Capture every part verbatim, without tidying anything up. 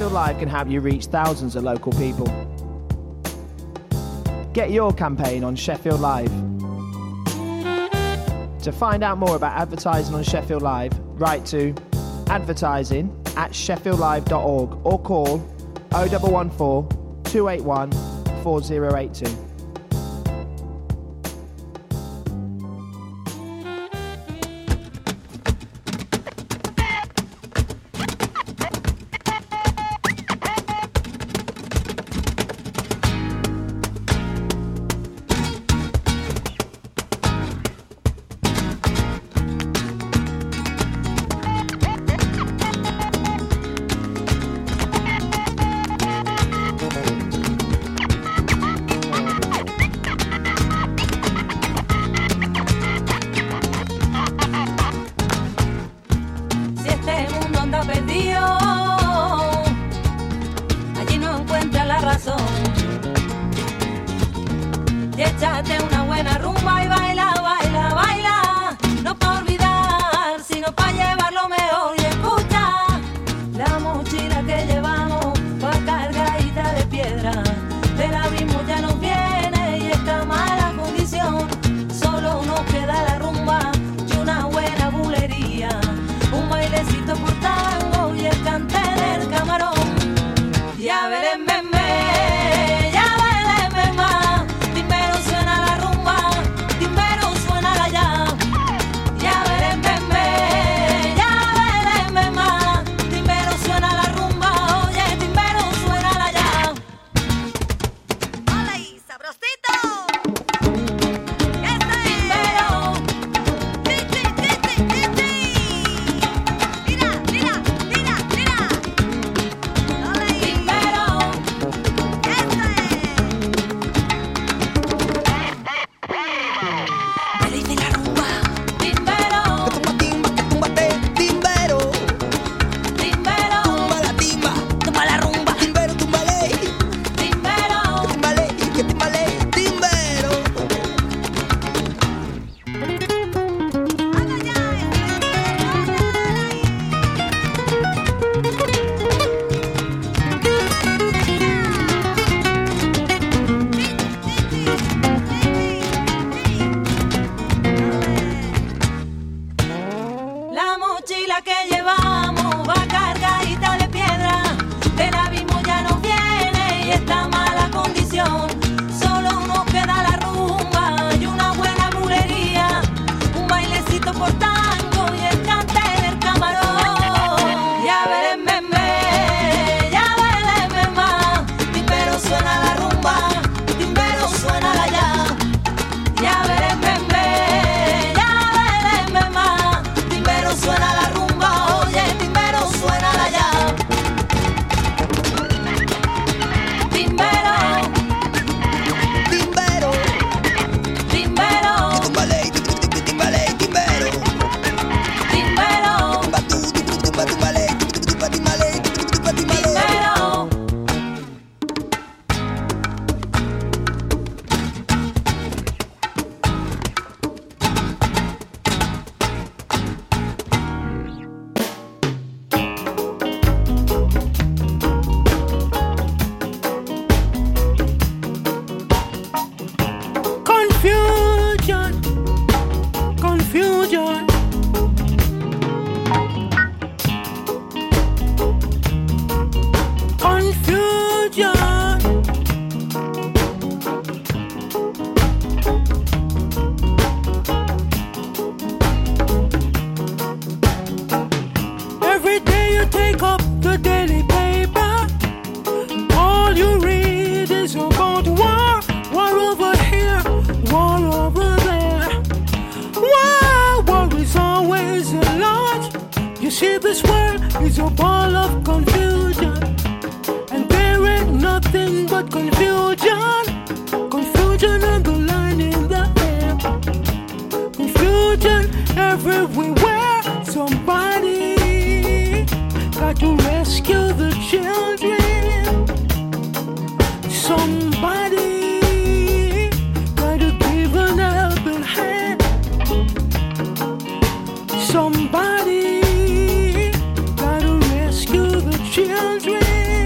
Sheffield Live can help you reach thousands of local people. Get your campaign on Sheffield Live. To find out more about advertising on Sheffield Live, write to advertising at sheffield live dot org or call oh one one four, two eight one, four oh eight two. Somebody gotta rescue the children.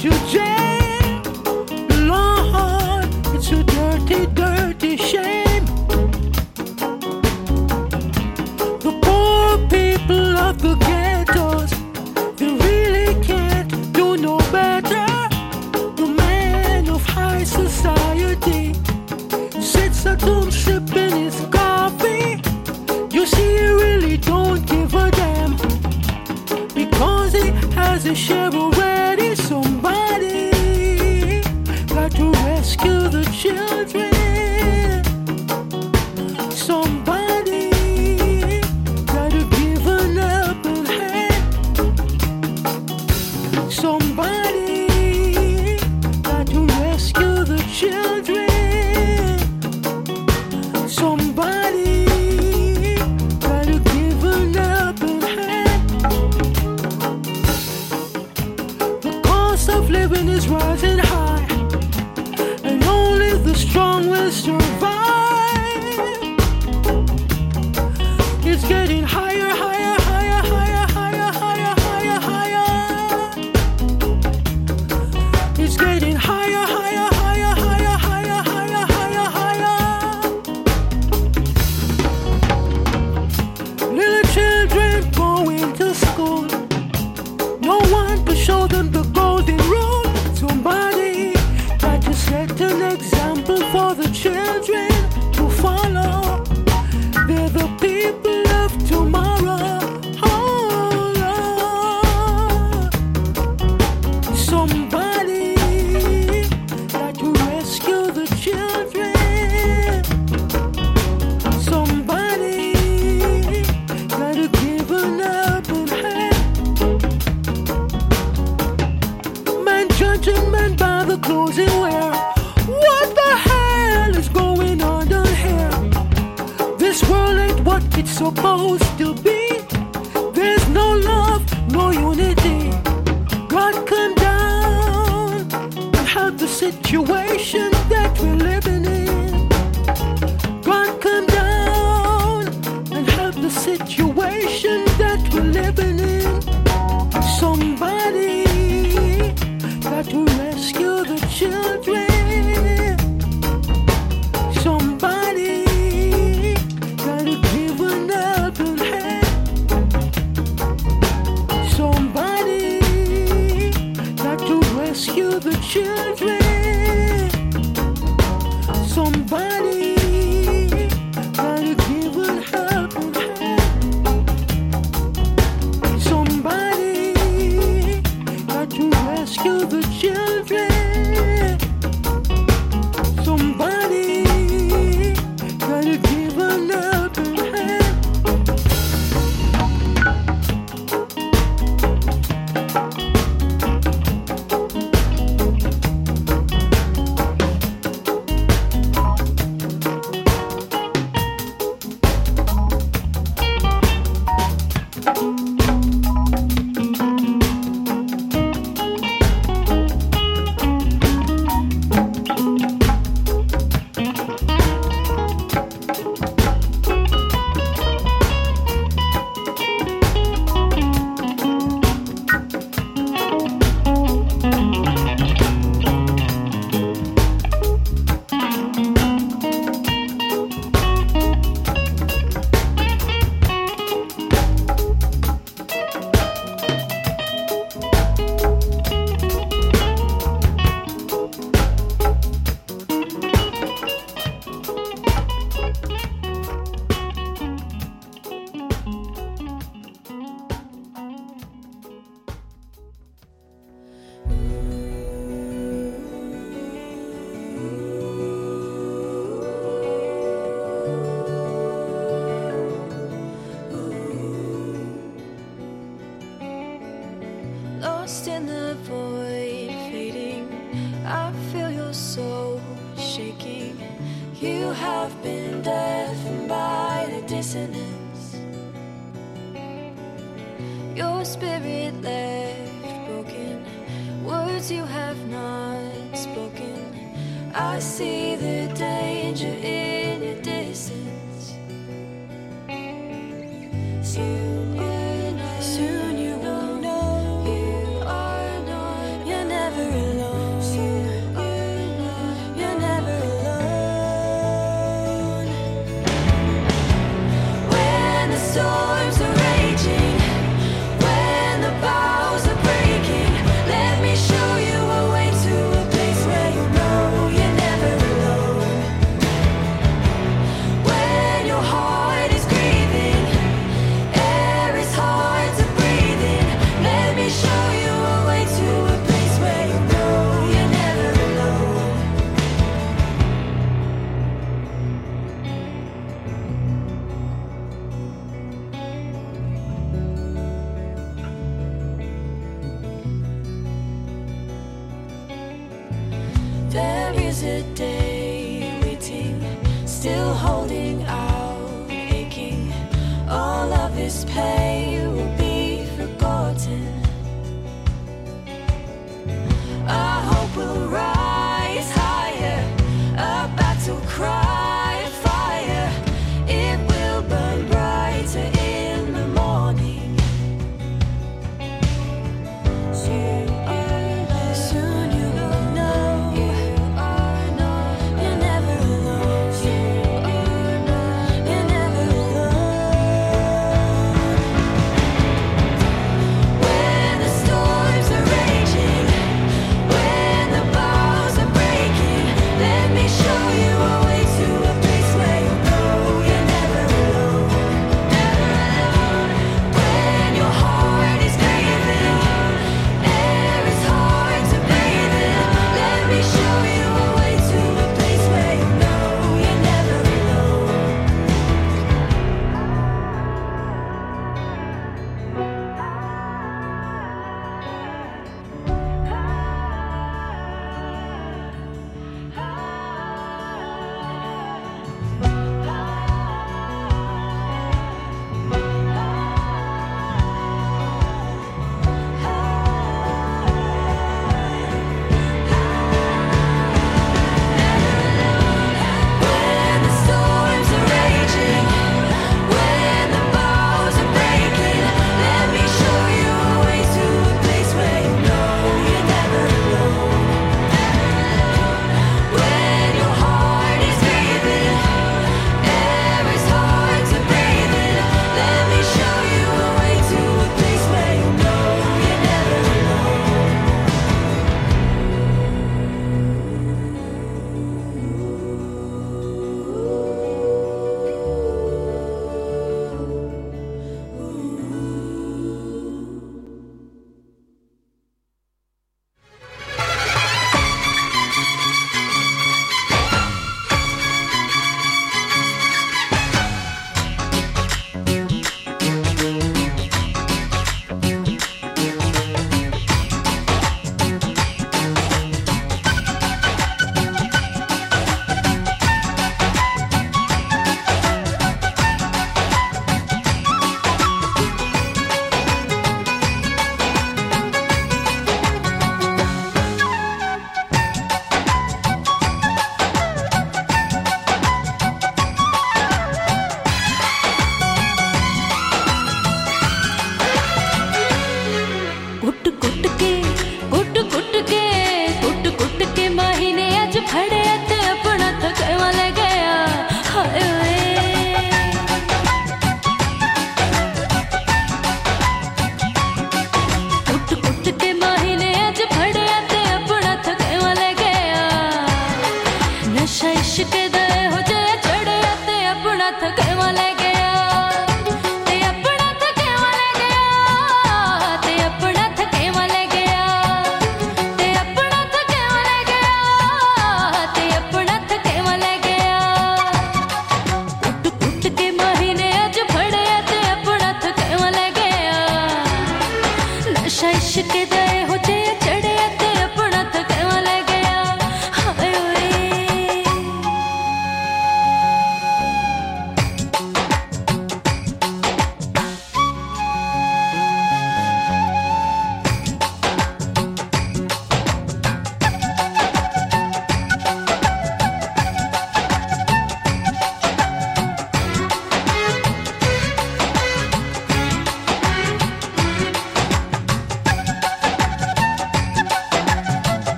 to jail. Lord, it's a dirty, dirty shame. The poor people of the ghettos, they really can't do no better. The man of high society sits at home sipping his coffee. You see, he really don't give a damn, because he has a share already. Somebody got to rescue the children. Somebody got to give an helping hand. Somebody got to rescue the children. Somebody got to give an helping hand. The cost of living is rising high, and only the strong will survive. It's getting higher, higher, higher, higher, higher, higher, higher, higher. It's getting higher, higher, higher, higher, higher, higher, higher, higher. Little children going to school, no one to show them the golden rule. Somebody got to set an example for the children to follow. They're the people of tomorrow. Oh, Lord. Somebody got to rescue the children. Somebody got to give an helping hand. Man judging man by the clothes he wear. What the hell is going on down here? This world ain't what it's supposed to be. There's no love, no unity. God come down and help the situation that we're living in. God come down and help the situation that we're living in. Somebody got to rescue the children. Somebody got to give an helping hand. Somebody got to rescue the children. Somebody got to give an helping hand. Somebody got to rescue the children. Somebody got to give an helping hand. Lost in the void, fading. I feel your soul shaking. You have been deafened by the dissonance. Your spirit left broken, words you have not spoken. I see the danger in your distance. Soon you, soon you will know you are not, you're never is a day waiting, still holding out, aching. All of this pain will be forgotten. Our hope will rise higher, a battle cry of fire. It will burn brighter in the morning. Soon soon you will know you are not, you're never alone. You are not, you're never alone.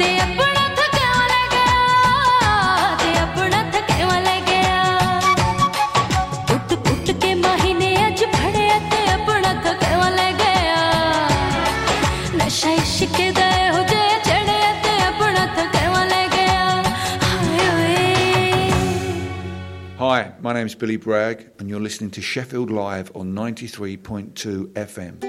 अपना थके वाले गया ते अपना थके वाले गया put put के महीने अज फड़े ते अपना थके वाले गया नशा इश्क दे हो जे चढ़े ते अपना थके वाले गया हाय ओए Hi, my name's Billy Bragg, and you're listening to Sheffield Live on ninety-three point two F M.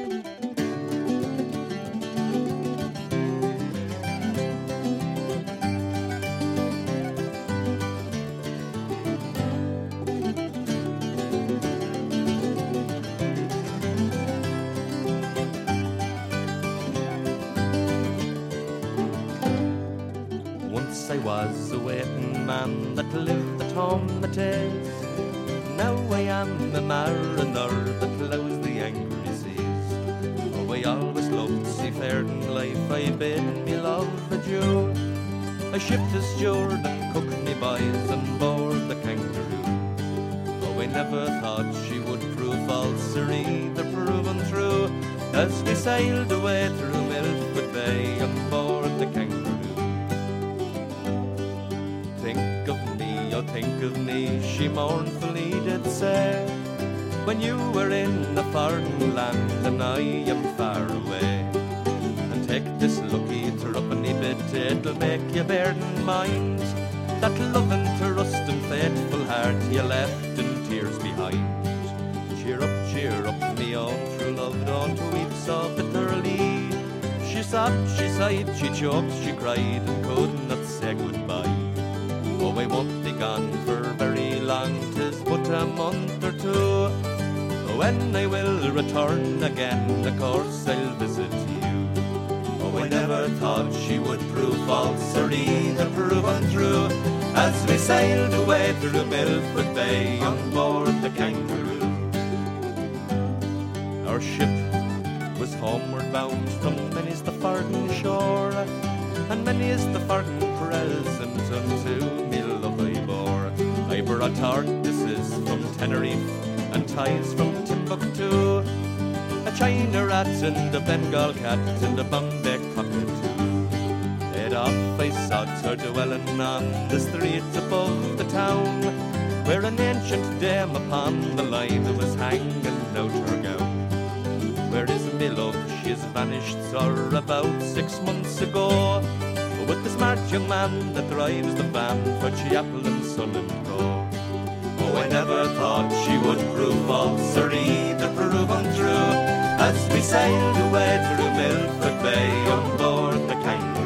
Once I was a waiting man that lived at home that is. Now I am a mariner that ploughs the angry seas. Oh, I always loved seafaring life, I bid me love adieu. I shipped a steward and cooked me boys on board the Kangaroo. Oh, I never thought she would prove false or either proven true, as we sailed away through Milford Bay on board the Kangaroo. Think of me, oh think of me, she mournfully did say, when you were in a foreign land and I am far away. And take this lucky threepenny bit, it'll make you bear in mind that loving trust and faithful heart you left in tears behind. Cheer up, cheer up, me own true love, don't weep so bitterly. She sobbed, she sighed, she choked, she cried, and could not say goodbye. Oh, I won't be gone for very long, 'tis but a month or two. When I will return again, of course I'll visit you. Oh, I never thought she would prove false or either prove untrue, as we sailed away through Milford Bay on board the Kangaroo. Our ship was homeward bound from many's the farden shore, and many is the farden present unto me love I bore. I brought artists from Tenerife and ties from Timbuktu, a China rat and a Bengal cat and a Bombay cockatoo. Head off I sought her dwelling on the streets above the town, where an ancient dame upon the line was hanging out her gown. Where is me love? She has vanished, or about six months ago, with the smart young man that drives the van for Chapel and Son and Co. Oh, I never thought she would prove false or either prove untrue, as we sailed away through Milford Bay on board the Kangaroo.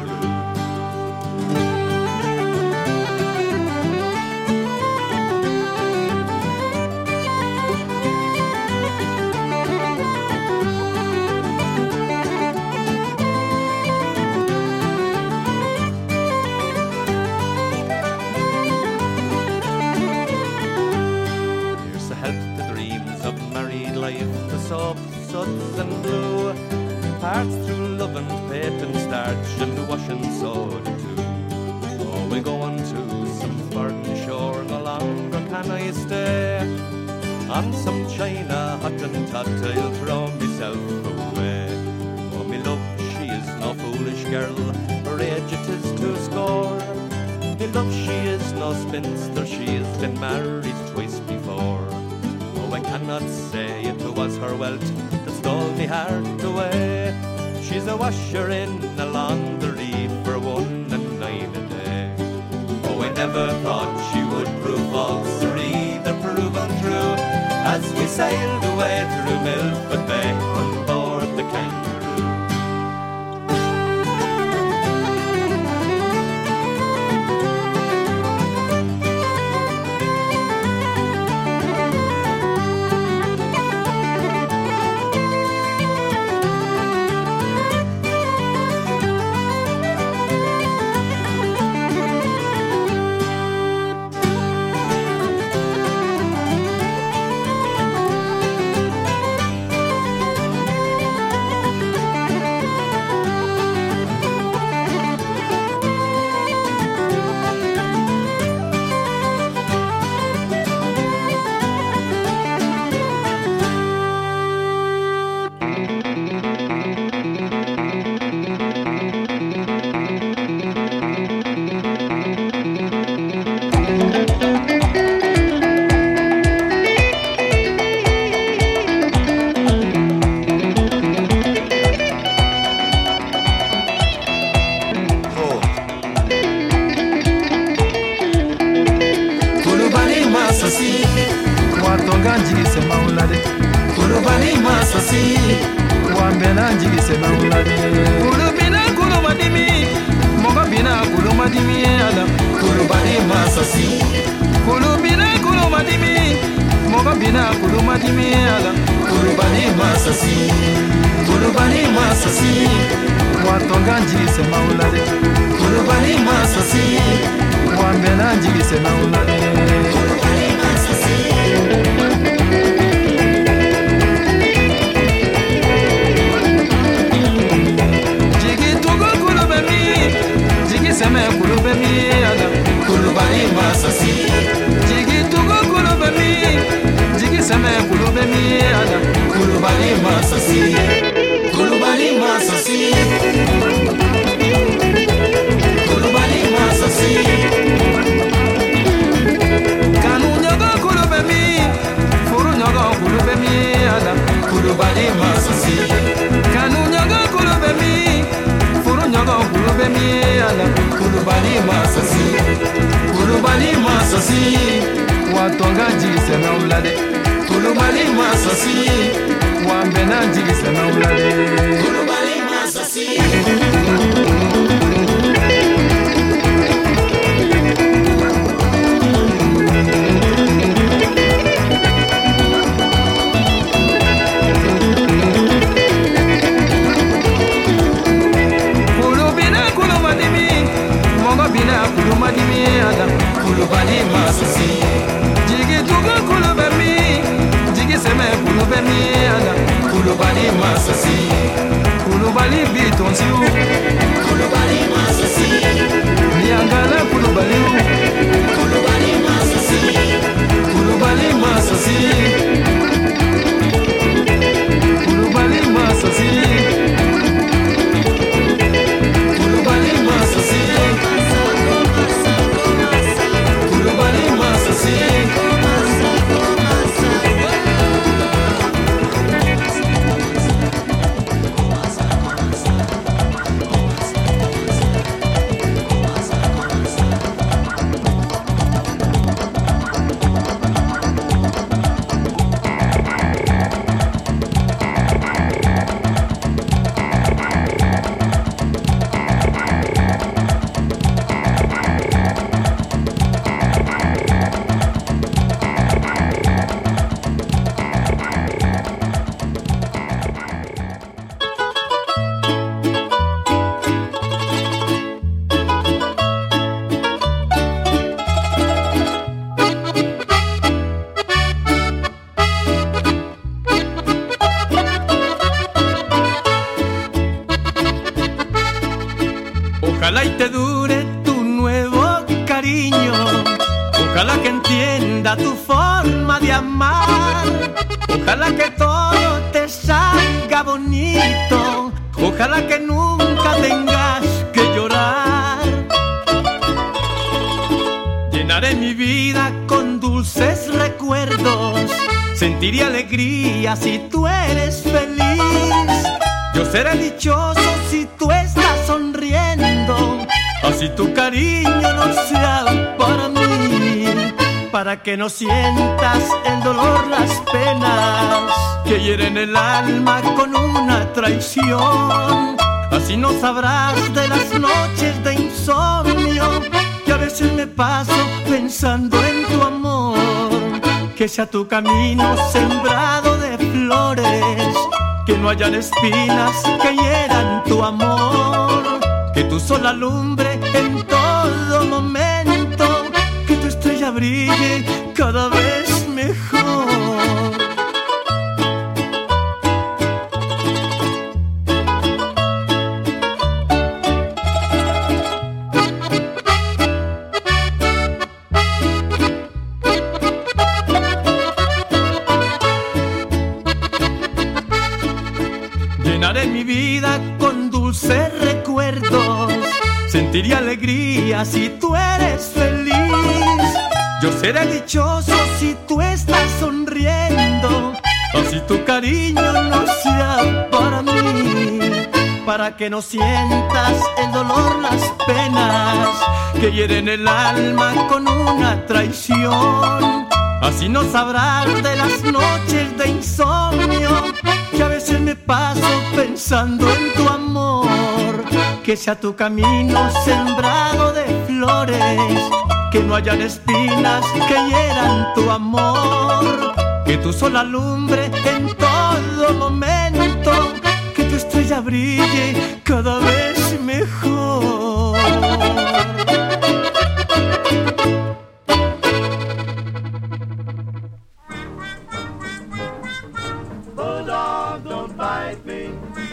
Suds and blue, parts through love and paint and starch and washing soda too. Oh, we go on to some foreign shore, no longer can I stay. On some China hot and tot, I'll throw myself away. Oh, me love, she is no foolish girl, her age it is to score. Me love, she is no spinster, she has been married twice before. I cannot say it was her wealth that stole me heart away. She's a washer in a laundry for one and nine a day. Oh, I never thought she would prove false or either prove untrue, as we sailed away through Milford Bay on board the Kangaroo. masasi wambena njigise na ulade kulu bina kulu madimi moga bina kulu madimi ala kulu bani masasi kulu bina kulu madimi moga bina kulu madimi ala kulu bani masasi kulu bani masasi watonga njigise na ulade kulu bani masasi wambena njigise na ulade kulu bani masasi. Seme kulube mi ala kulubani masasi jigi tugo kulube mi jigi seme kulube mi ala kulubani masasi kulubani masasi kulubani masasi kanu nyogo kulube mi furu nyogo kulube mi ala kulubani masasi kanu nyogo kulube mi furu nyogo kulube mi ala kulubani masasi kulubani masasi watonga jigise na ulade kulubani masasi wambena jigise na ulade kulubani masasi. Kulubani ala kulubani masasi jigi tugo kulubami jigi seme kulubami ala kulubani masasi kulubali bitonsiu kulubani masasi niangala kulubali kulubani masasi kulubani masasi kulubani masasi kulubani masasi Ojalá y te dure tu nuevo cariño, ojalá que entienda tu forma de amar, ojalá que todo te salga bonito, ojalá que nunca tengas que llorar. Llenaré mi vida con dulces recuerdos, sentiré alegría si tú eres feliz. Yo seré dichoso si tú estás sonriendo, así tu cariño no sea para mí, para que no sientas el dolor, las penas que hieren el alma con una traición. Así no sabrás de las noches de insomnio que a veces me paso pensando en tu amor. Que sea tu camino sembrado de flores, que no hayan espinas que hieran tu amor, que tu sol alumbre en todo momento, que tu estrella brille cada vez mejor. Llenaré mi vida con dulces recuerdos, sentiré alegría si tú eres feliz. Yo seré dichoso si tú estás sonriendo, así tu cariño no sea para mí, para que no sientas el dolor, las penas que hieren el alma con una traición. Así no sabrás de las noches de insomnio que a veces paso pensando en tu amor, que sea tu camino sembrado de flores, que no hayan espinas que hieran tu amor, que tu sol alumbre en todo momento, que tu estrella brille cada vez mejor. Bulldog, don't bite me.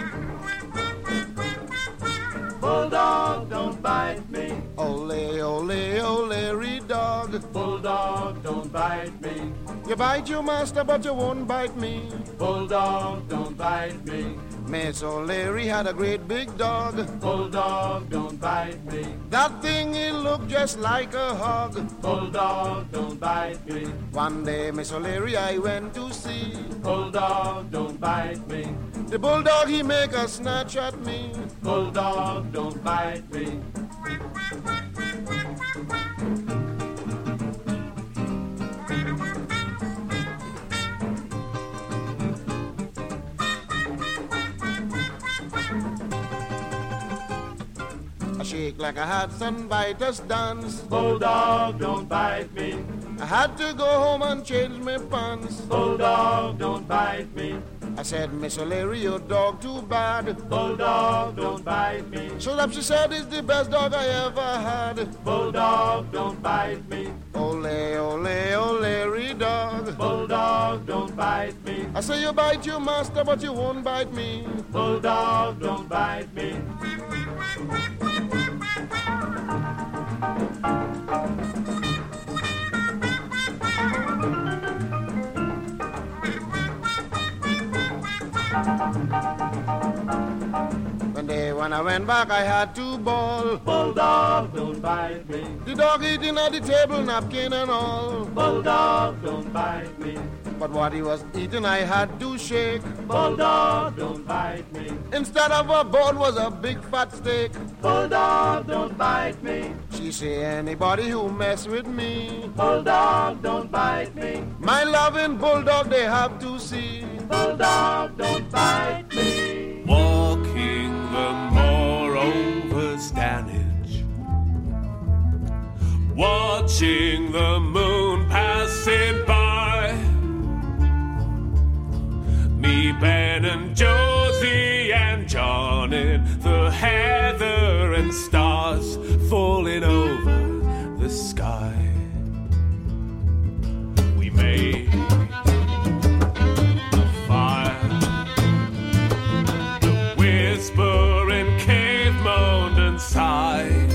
Bulldog, don't bite me. Ole, ole, ole, re-dog. Bulldog, don't bite me. You bite your master, but you won't bite me. Bulldog, don't bite me. Miss O'Leary had a great big dog. Bulldog, don't bite me. That thing, it looked just like a hog. Bulldog, don't bite me. One day, Miss O'Leary, I went to see. Bulldog, don't bite me. The bulldog, he make a snatch at me. Bulldog, don't bite me. I shake like I had some biters dance. Bulldog, don't bite me. I had to go home and change my pants. Bulldog, don't bite me. I said, Miss O'Leary, your dog too bad. Bulldog, don't bite me. So up, she said, it's the best dog I ever had. Bulldog, don't bite me. Ole, ole, O'Leary dog. Bulldog, don't bite me. I say you bite your master, but you won't bite me. Bulldog, don't bite me. One day when I went back, I had to bawl. Bulldog, don't bite me. The dog eating at the table, napkin and all. Bulldog, don't bite me. But what he was eating, I had to shake. Bulldog, don't bite me. Instead of a bowl was a big fat steak. Bulldog, don't bite me. She say, anybody who mess with me, Bulldog, don't bite me. my loving bulldog, they have to see. Bulldog, don't bite me. Walking the moor over Stanage, watching the moon passing by. Me, Ben and Josie and John in the heather and stars falling over the sky. We made a fire. The whispering cave moaned and sighed.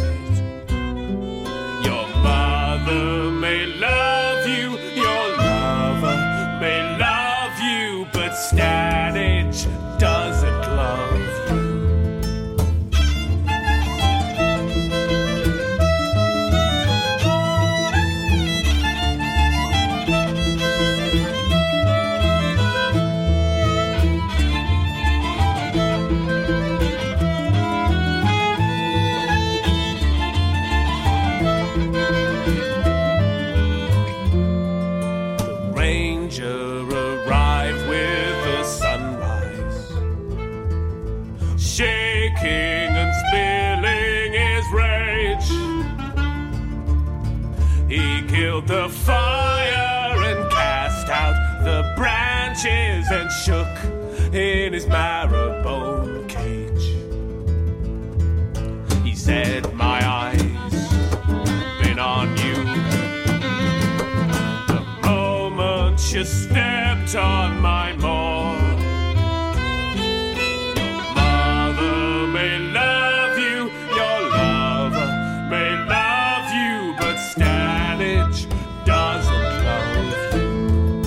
Your mother may love you, your lover may love you, but Stanage doesn't love you. The fire and cast out the branches and shook in his marrow-bone cage. He said, my eyes been on you the moment you stepped on my moor. Your mother may love you, your lover may love you, but Stanage doesn't love you.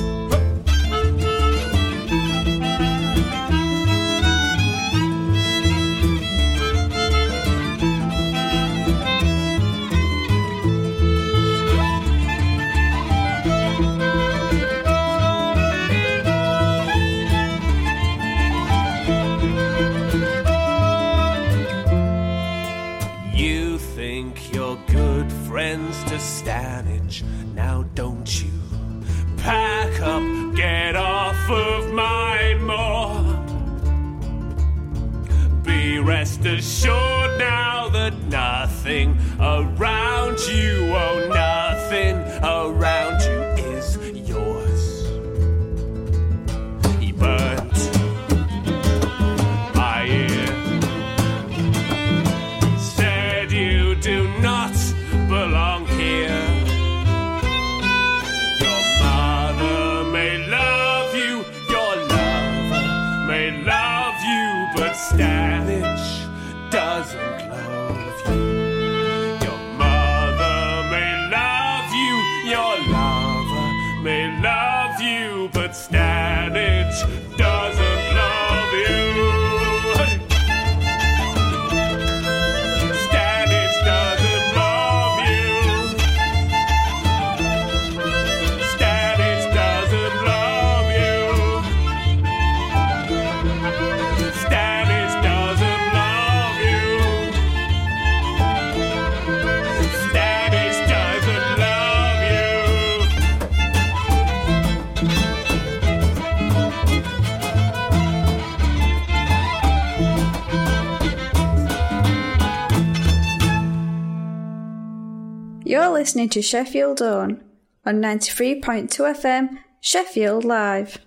You think you're good friends to Stanage, now don't you? Pack up, get off of my moor. Rest assured now that nothing around you, oh, nothing around you is yours. He burnt my ear. Said you do not belong here. Your mother may love you, your lover may love you, but Stanage doesn't love you. Your mother may love you, your lover may love you, but Stanage doesn't love you. Stanage doesn't love you. Stanage doesn't love you. Stanage doesn't love you. Stanage doesn't love you. You're listening to Sheffield On on ninety-three point two F M, Sheffield Live.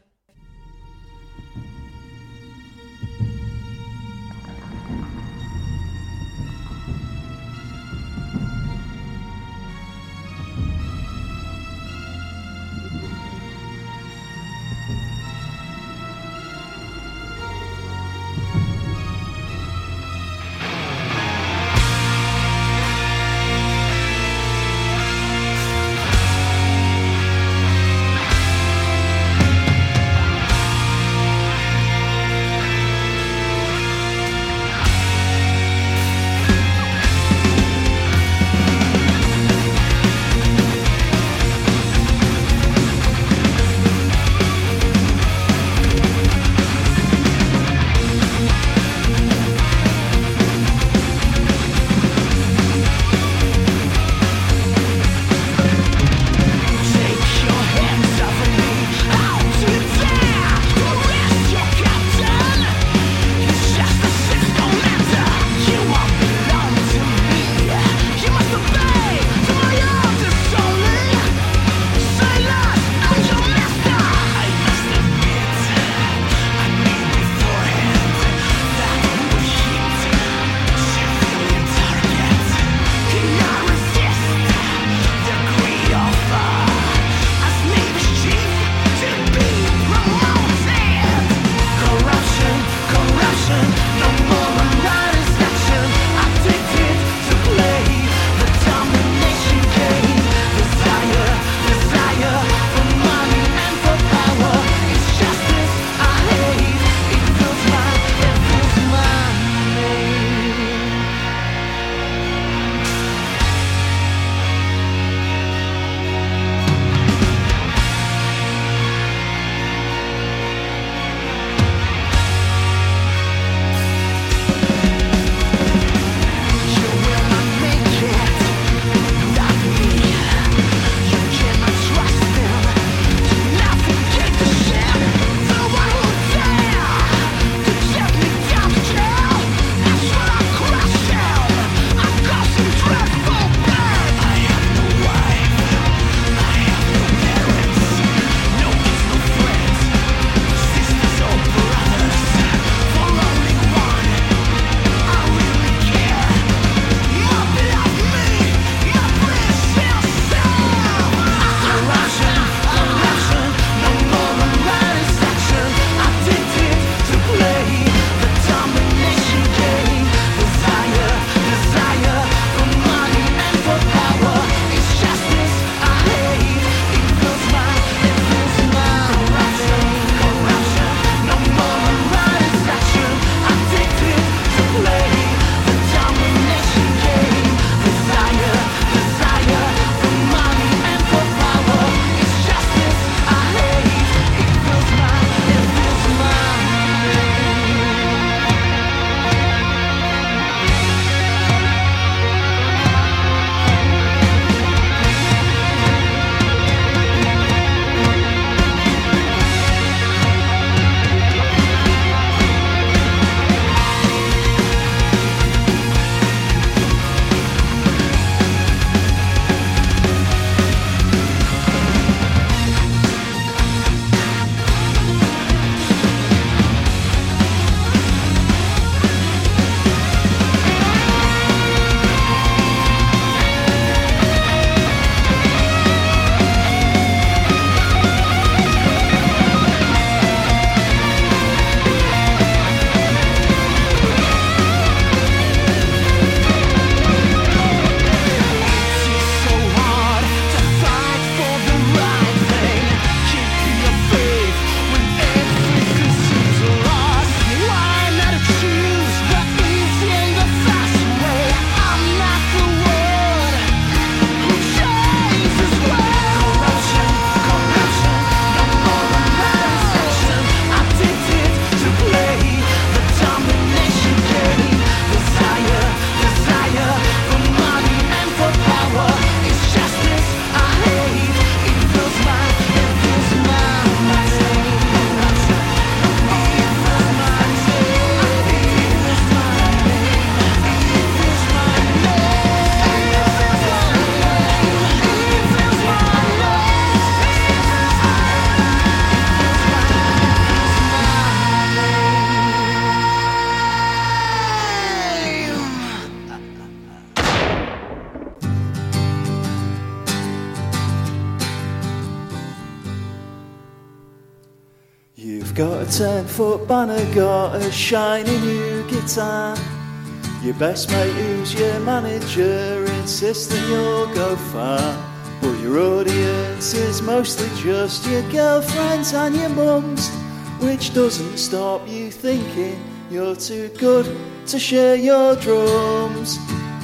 You've got a ten foot banner, got a shiny new guitar. Your best mate who's your manager insists that you'll go far. But your audience is mostly just your girlfriends and your mums, which doesn't stop you thinking you're too good to share your drums.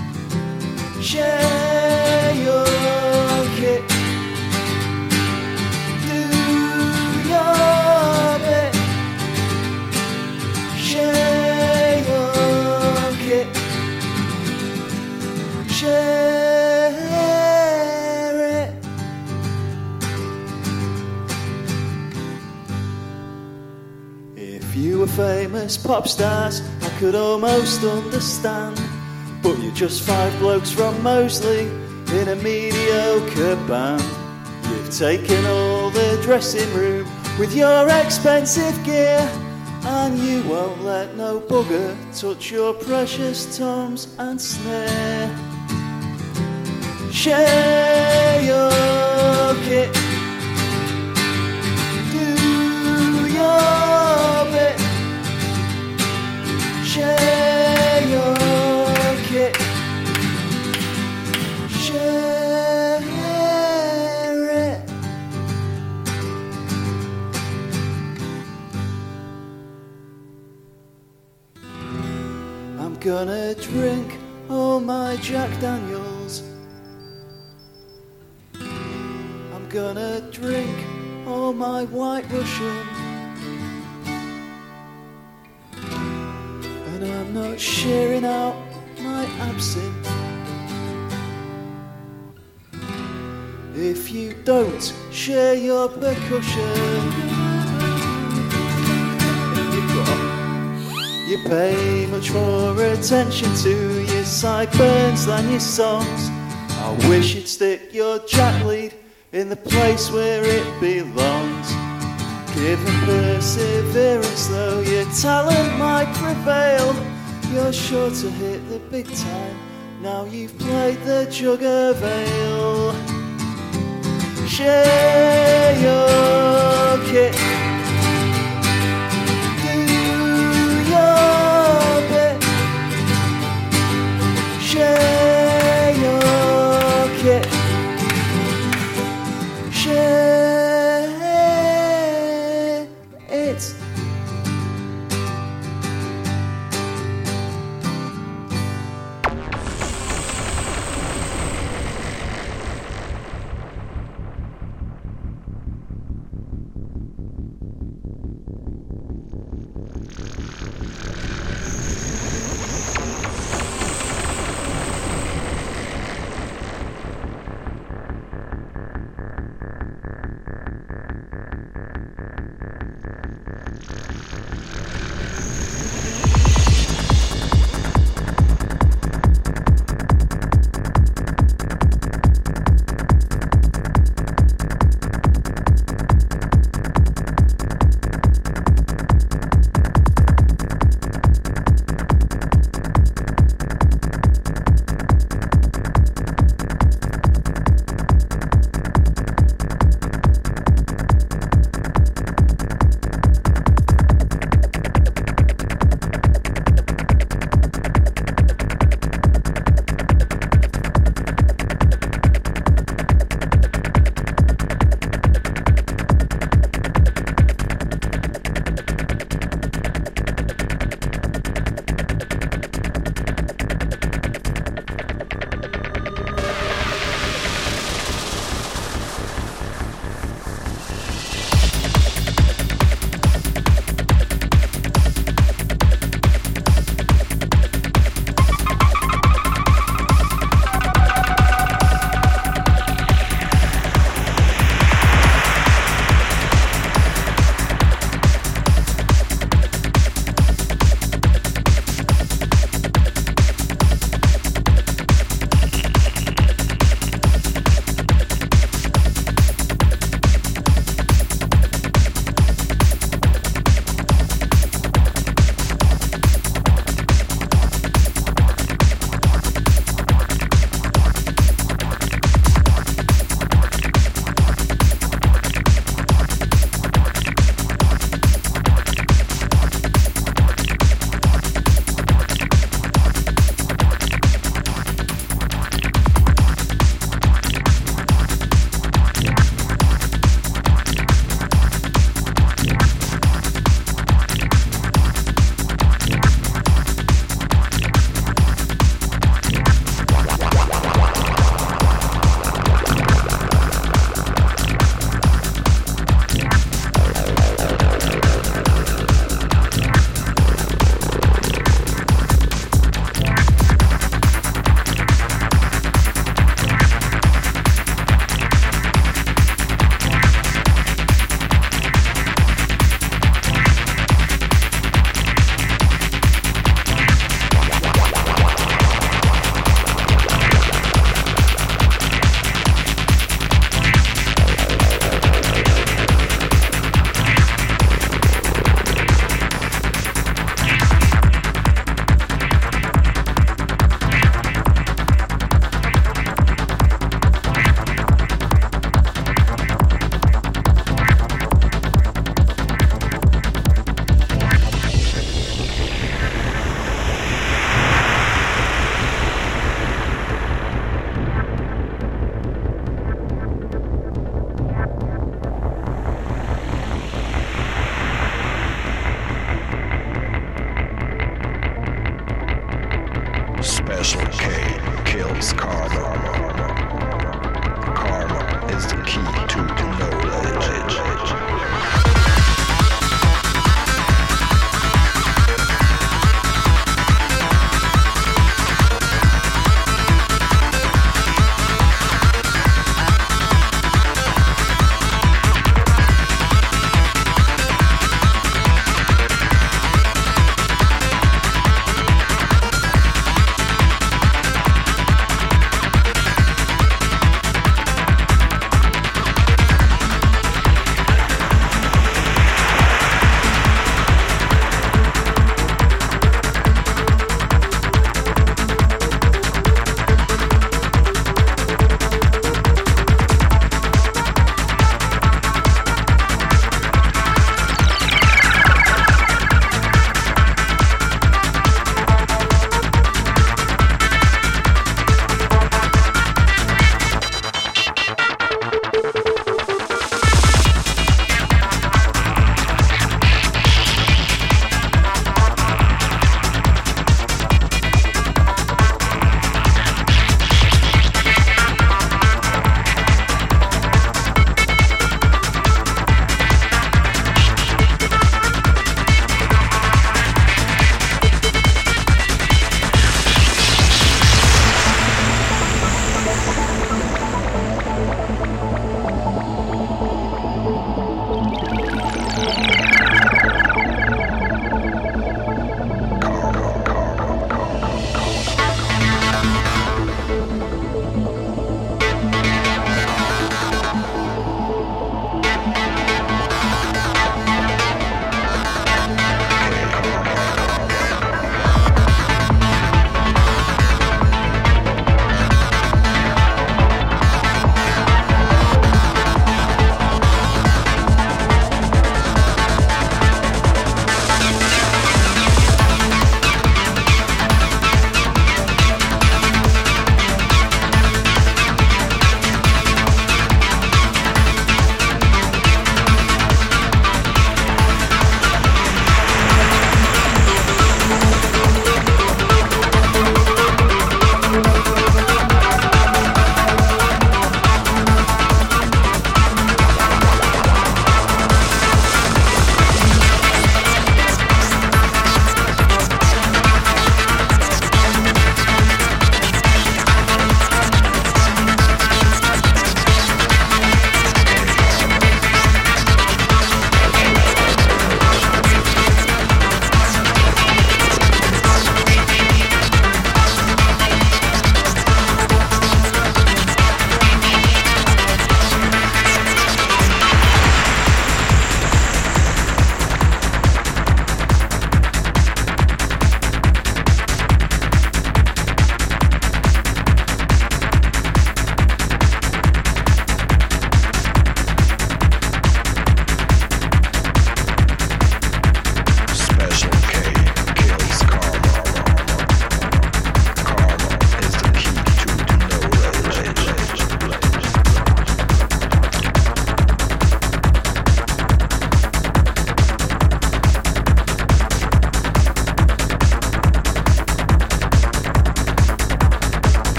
Share your kit. Do your bit. Share your kit. Share it. If you were famous pop stars, I could almost understand. But you're just five blokes from Moseley in a mediocre band. You've taken all the dressing room with your expensive gear, and you won't let no bugger touch your precious toms and snare. Share your kit. Do your bit. Share your kit. Share it. I'm gonna drink all my Jack Daniels. I'm gonna drink all my White Russian. And I'm not sharing out my absinthe. If you don't share your percussion, you pay much more attention to your sideburns than your songs. I wish you'd stick your jack lead in the place where it belongs. Given perseverance, though your talent might prevail, you're sure to hit the big time now you've played the jug of ale. Share your kit. Do your bit. Share your kit. Share it.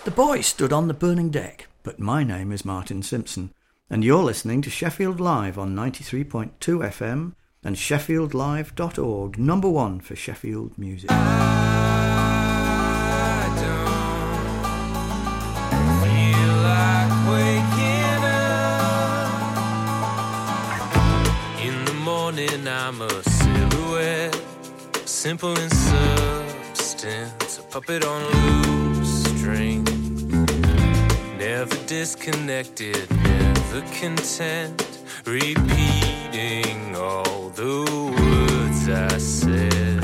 The boy stood on the burning deck, but my name is Martin Simpson, and you're listening to Sheffield Live on ninety-three point two F M and sheffield live dot org, number one for Sheffield music. I don't feel like waking up. In the morning I'm a silhouette, simple in substance, a puppet on loose string. Never disconnected, never content, repeating all the words I said.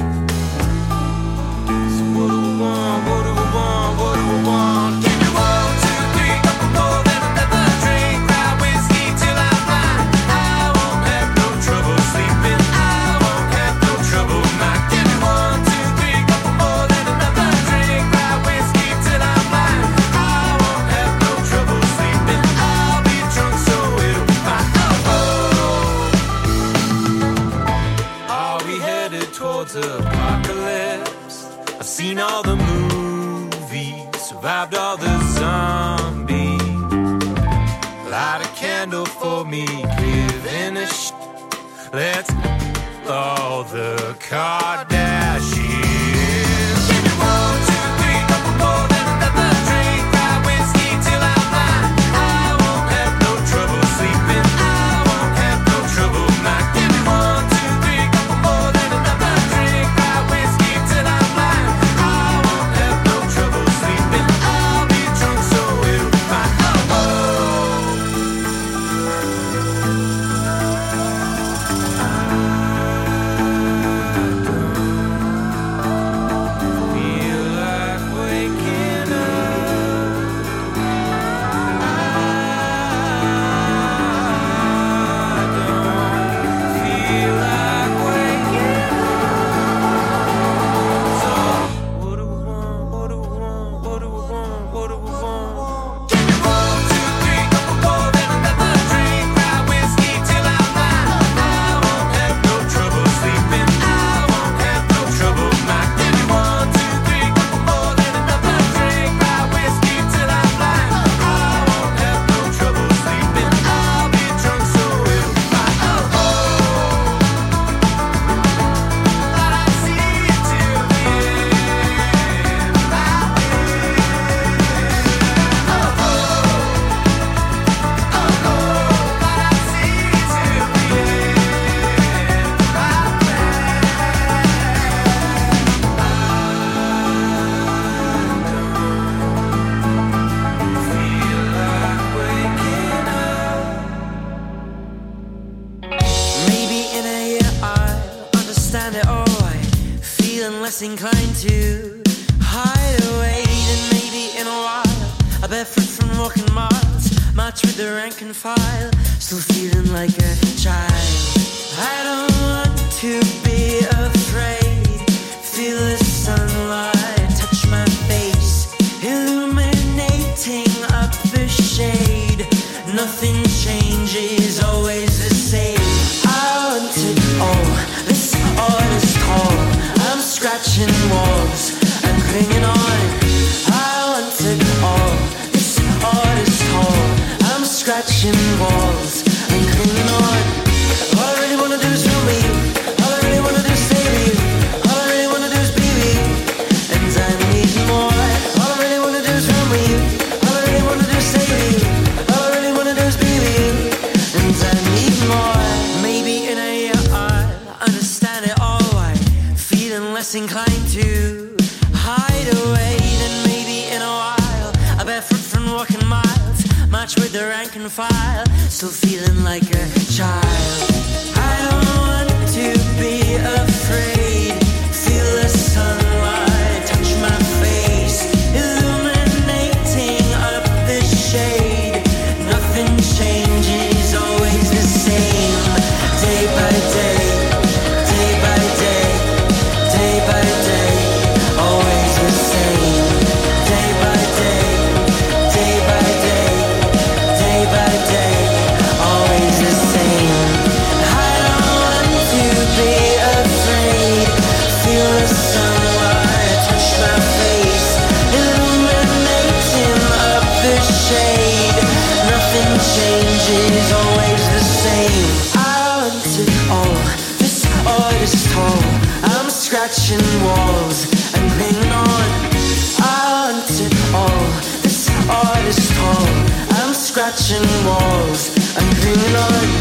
So what do we want, what do we want, what do we want? Give me one, two, three, couple more than another drink, cry whiskey till I'm blind. I won't have no trouble sleeping, I won't have no trouble not. Give me one, two, three, couple more than another drink, cry whiskey till I'm blind. I won't have no trouble sleeping, I'll be drunk so it'll be fine. Are we headed towards apocalypse? I've seen all the movies, survived all the zombies. Light a candle for me, giving a sh*. Let's all the Kardashians. Give me one, two, three, couple more than another drink, cry whiskey till I'm blind. I won't have no trouble sleeping, I won't have no trouble not. Give me one, two, three, couple more than another drink, cry whiskey till I'm blind. I won't have no trouble sleeping, I'll be drunk so it'll be fine. Oh, oh. Feel like waking up. I don't feel like waking up. So what do we want? What do we want? What do we want? What do we want? Give me one, two, three, couple more than another drink, cry whiskey till I'm blind. I won't have no trouble sleeping, I won't have no trouble not. Give me one, two, three, couple more than another drink, cry whiskey till I'm blind. I won't have no trouble sleeping, I'll be drunk so it'll be fine. Oh, oh. Thought I'd see you till the end. Oh, oh. Oh, oh. Thought I'd see you till the end. Feel like waking up. Maybe in a year I'll understand it all. I feeling less inclined to hide away. Then maybe in a while I'll barefoot from walking miles, march with the rank and file, still feeling like a child. I don't want to be afraid. Feel the sunlight touch my face, illuminating up the shade. Nothing changes, always the same. I want it all, this art is tall. I'm scratching walls, I'm clinging on. I want it all, this art is tall. I'm scratching walls, I'm clinging on. All I really wanna do is feel me. All I really wanna do is stay with you. All I really wanna do is be with you, and I need more. All I really wanna do is feel me. All I really wanna do is stay with you. All I really wanna do is be with you, and I need more. Maybe in a year I'll understand it all. I'm feeling less inclined to hide away. Then maybe in a while I'll barefoot from walking miles, march with the rank and file, still feeling like a child. I don't want to be afraid. Feel the sunlight touch my face, illuminating up the shade. Nothing changes, always the same. Day by day, day by day, day by day, always the same. Day by day, day by day, day by day, always the same. changes, always the same. I want it all, this art is tall. I'm scratching walls and clinging on. I want it all, this art is tall. I'm scratching walls and clinging on.